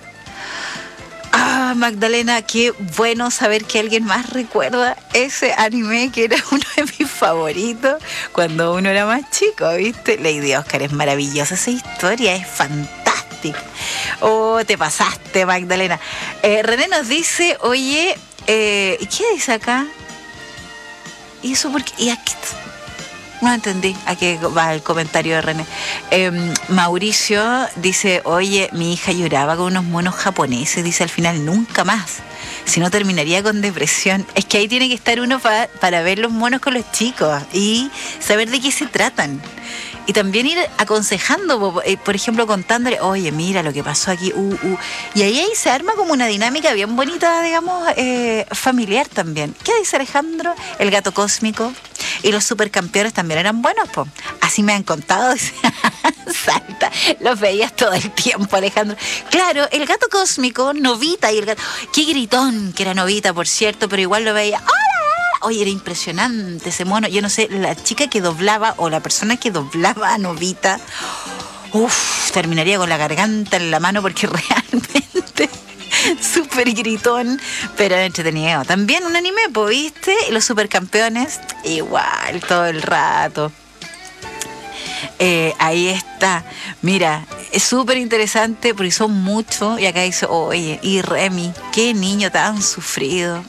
ah, Magdalena, qué bueno saber que alguien más recuerda ese anime que era uno de mis favoritos cuando uno era más chico, ¿viste? Lady Oscar es maravillosa, esa historia es fantástica. Oh, te pasaste, Magdalena. Eh, René nos dice, oye, eh, ¿qué dice acá? ¿Y eso porque y aquí no entendí a qué va el comentario de René. Eh, Mauricio dice, oye, mi hija lloraba con unos monos japoneses, dice al final nunca más, si no terminaría con depresión. Es que ahí tiene que estar uno pa, para ver los monos con los chicos y saber de qué se tratan. Y también ir aconsejando, por ejemplo, contándole, oye, mira lo que pasó aquí, uh, uh. Y ahí, ahí se arma como una dinámica bien bonita, digamos, eh, familiar también. ¿Qué dice Alejandro? El gato cósmico y los supercampeones también eran buenos, po. Así me han contado, dice, Salta, los veías todo el tiempo, Alejandro. Claro, el gato cósmico, Novita y el gato, qué gritón que era Novita, por cierto, pero igual lo veía, ¡hola! Oye, era impresionante ese mono. Yo no sé, la chica que doblaba o la persona que doblaba a Novita, uff, terminaría con la garganta en la mano porque realmente súper gritón, pero entretenido. También un anime, ¿viste? Los supercampeones, igual, todo el rato. Eh, ahí está. Mira, es súper interesante porque son muchos. Y acá dice, oye, y Remy, qué niño tan sufrido.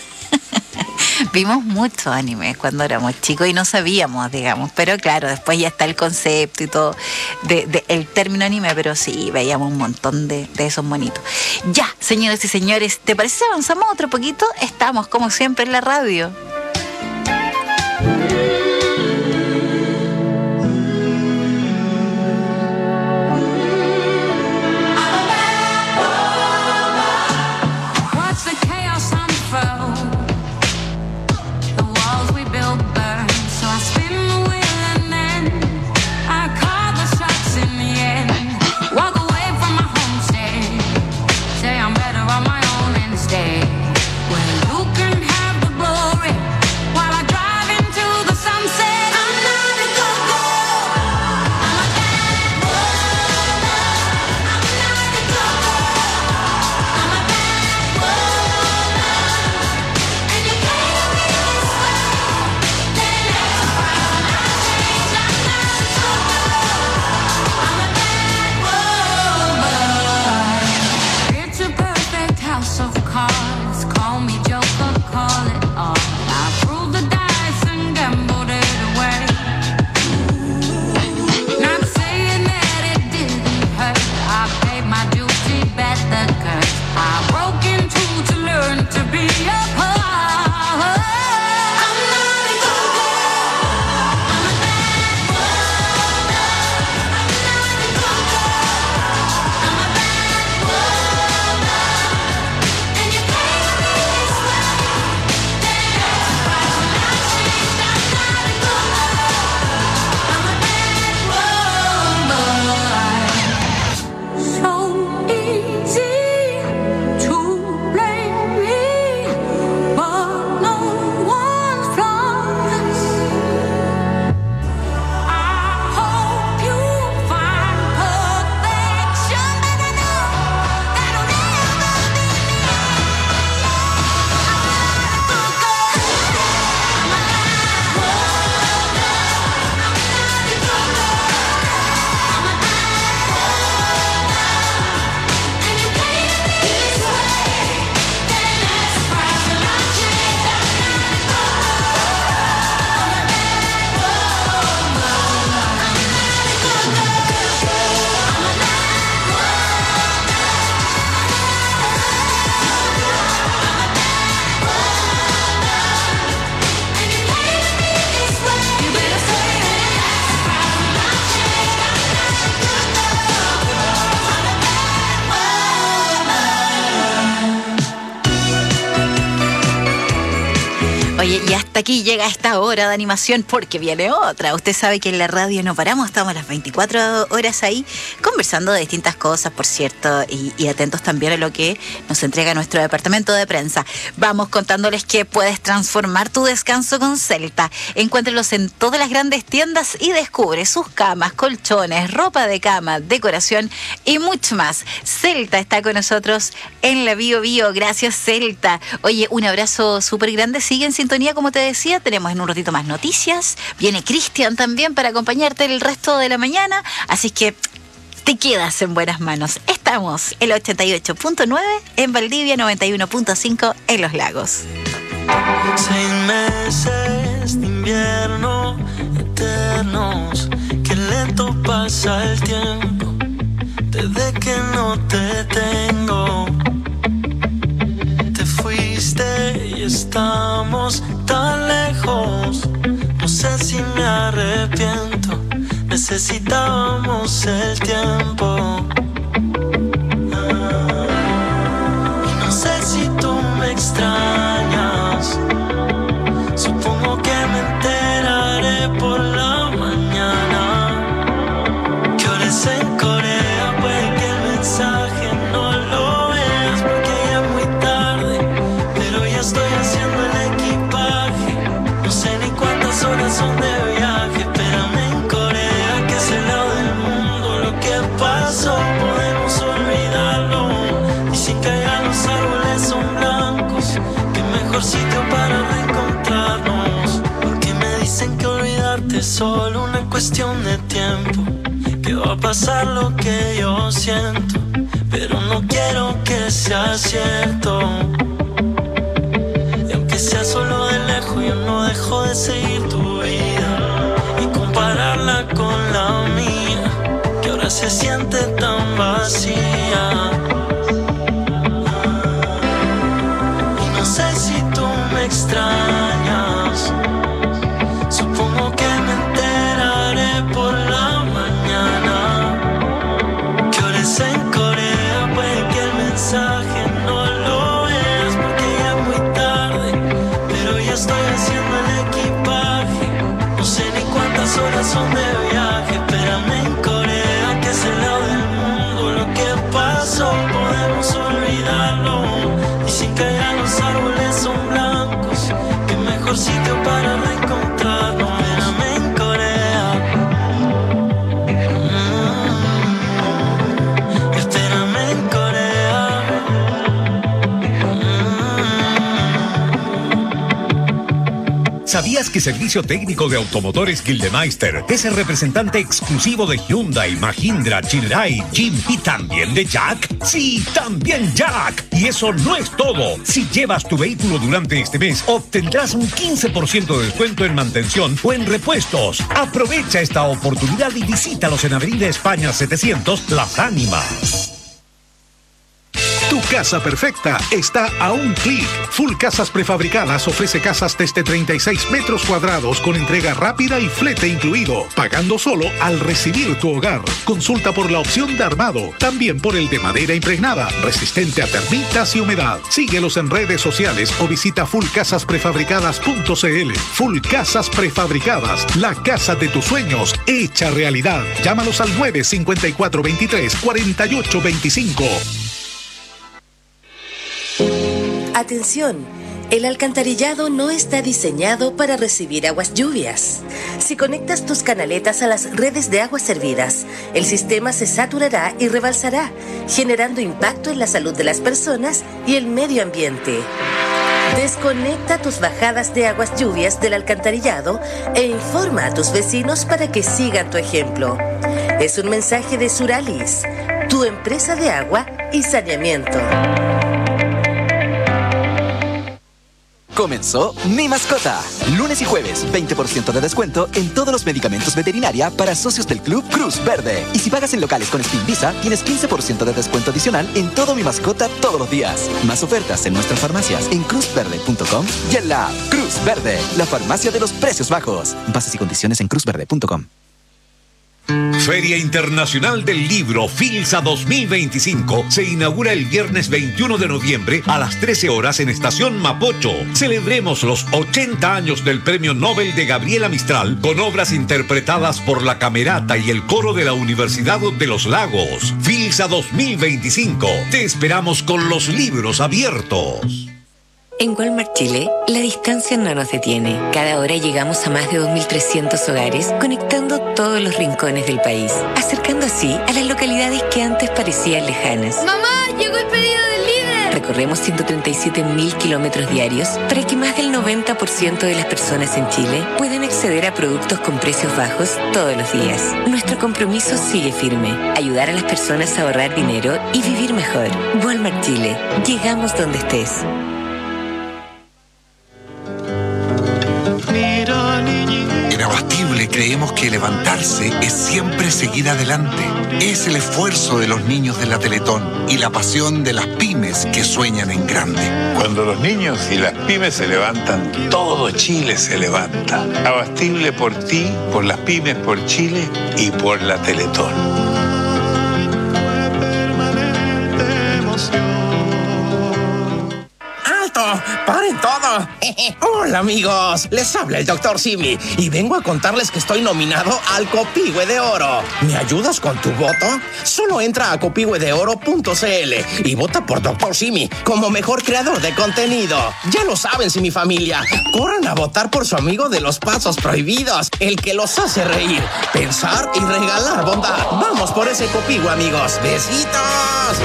Vimos muchos animes cuando éramos chicos y no sabíamos, digamos, pero claro, después ya está el concepto y todo de, de el término anime, pero sí, veíamos un montón de, de esos monitos. Ya, señores y señores, ¿te parece si avanzamos otro poquito? Estamos, como siempre, en la radio. Stay. Well, you can have the glory while I drive into the Oye, y hasta aquí llega esta hora de animación porque viene otra. Usted sabe que en la radio no paramos, estamos las veinticuatro horas ahí conversando de distintas cosas, por cierto, y, y atentos también a lo que nos entrega nuestro departamento de prensa. Vamos contándoles que puedes transformar tu descanso con Celta. Encuéntrenlos en todas las grandes tiendas y descubre sus camas, colchones, ropa de cama, decoración y mucho más. Celta está con nosotros en la Bio Bio. Gracias, Celta. Oye, un abrazo súper grande. Sigue en sintonía, como te decía. Tenemos en un ratito más noticias. Viene Cristian también para acompañarte el resto de la mañana. Así que te quedas en buenas manos. Estamos en el ochenta y ocho punto nueve en Valdivia, noventa y uno punto cinco en Los Lagos. Seis meses de invierno eternos, qué lento pasa el tiempo desde que no te tengo. Te fuiste y estamos tan lejos, no sé si me arrepiento, necesitábamos el tiempo. Y no sé si tú me extrañas, supongo que me enteraré por la mañana. Que ahora es en Corea, puede que el mensaje no lo veas porque ya es muy tarde, pero ya estoy haciendo el equipaje. No sé ni cuántas horas son de viaje, espérame en Corea, que es el lado del mundo. Lo que pasó podemos olvidarlo, y si caigan los árboles son blancos, qué mejor sitio para reencontrarnos. Porque me dicen que olvidarte es solo una cuestión de tiempo, que va a pasar lo que yo siento, pero no quiero que sea cierto. Y aunque sea solo de lejos, yo no dejo de seguir tu vida y compararla con la mía, que ahora se siente tan vacía. Y no sé si tú me extrañas, supongo que me enteraré por la mañana. Que ahora es en Corea, puede que el mensaje no lo veas porque ya es muy tarde, pero ya estoy haciendo el equipaje. No sé ni cuántas horas son de viaje, espérame en Corea, que es el lado del mundo. Lo que pasó podemos olvidarlo, y sin caer los árboles son blancos, qué mejor sitio para reencontrarnos. Espérame en Corea, mm, espérame en Corea, mm. ¿Sabías que Servicio Técnico de Automotores Gildemeister es el representante exclusivo de Hyundai, Mahindra, Chirai, Jim y también de Jack? Sí, también Jack. Y eso no es todo. Si llevas tu vehículo durante este mes, obtendrás un quince por ciento de descuento en mantención o en repuestos. Aprovecha esta oportunidad y visítalos en Avenida España setecientos, Las Ánimas. Tu casa perfecta está a un clic. Full Casas Prefabricadas ofrece casas desde treinta y seis metros cuadrados con entrega rápida y flete incluido, pagando solo al recibir tu hogar. Consulta por la opción de armado, también por el de madera impregnada, resistente a termitas y humedad. Síguelos en redes sociales o visita full casas prefabricadas punto c l. Full Casas Prefabricadas, la casa de tus sueños hecha realidad. Llámalos al nueve cinco cuatro, veintitrés, cuarenta y ocho veinticinco. Atención, el alcantarillado no está diseñado para recibir aguas lluvias. Si conectas tus canaletas a las redes de aguas servidas, el sistema se saturará y rebalsará, generando impacto en la salud de las personas y el medio ambiente. Desconecta tus bajadas de aguas lluvias del alcantarillado e informa a tus vecinos para que sigan tu ejemplo. Es un mensaje de Suralis, tu empresa de agua y saneamiento. Comenzó Mi Mascota. Lunes y jueves, veinte por ciento de descuento en todos los medicamentos veterinaria para socios del Club Cruz Verde. Y si pagas en locales con Spin Visa, tienes quince por ciento de descuento adicional en todo Mi Mascota todos los días. Más ofertas en nuestras farmacias en cruz verde punto com y en la app Cruz Verde, la farmacia de los precios bajos. Bases y condiciones en cruz verde punto com. Feria Internacional del Libro Filsa dos mil veinticinco se inaugura el viernes veintiuno de noviembre a las trece horas en Estación Mapocho. Celebremos los ochenta años del Premio Nobel de Gabriela Mistral con obras interpretadas por la Camerata y el coro de la Universidad de los Lagos. Filsa dos mil veinticinco. Te esperamos con los libros abiertos. En Walmart Chile, la distancia no nos detiene. Cada hora llegamos a más de dos mil trescientos hogares, conectando todos los rincones del país, acercando así a las localidades que antes parecían lejanas. ¡Mamá! ¡Llegó el pedido del líder! Recorremos ciento treinta y siete mil kilómetros diarios para que más del noventa por ciento de las personas en Chile puedan acceder a productos con precios bajos todos los días. Nuestro compromiso sigue firme: ayudar a las personas a ahorrar dinero y vivir mejor. Walmart Chile. Llegamos donde estés. En Abastible creemos que levantarse es siempre seguir adelante. Es el esfuerzo de los niños de la Teletón y la pasión de las pymes que sueñan en grande. Cuando los niños y las pymes se levantan, todo Chile se levanta. Abastible por ti, por las pymes, por Chile y por la Teletón. ¡Paren todo! Hola amigos, les habla el doctor Simi y vengo a contarles que estoy nominado al Copihue de Oro. ¿Me ayudas con tu voto? Solo entra a copihue de oro punto c l y vota por doctor Simi como mejor creador de contenido. Ya lo saben, Simi familia, corran a votar por su amigo de los pasos prohibidos, el que los hace reír, pensar y regalar bondad. Vamos por ese Copihue, amigos. ¡Besitos!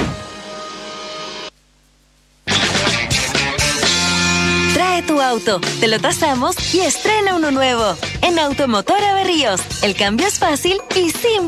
Trae tu auto, te lo tasamos y estrena uno nuevo. En Automotora Berríos, el cambio es fácil y sin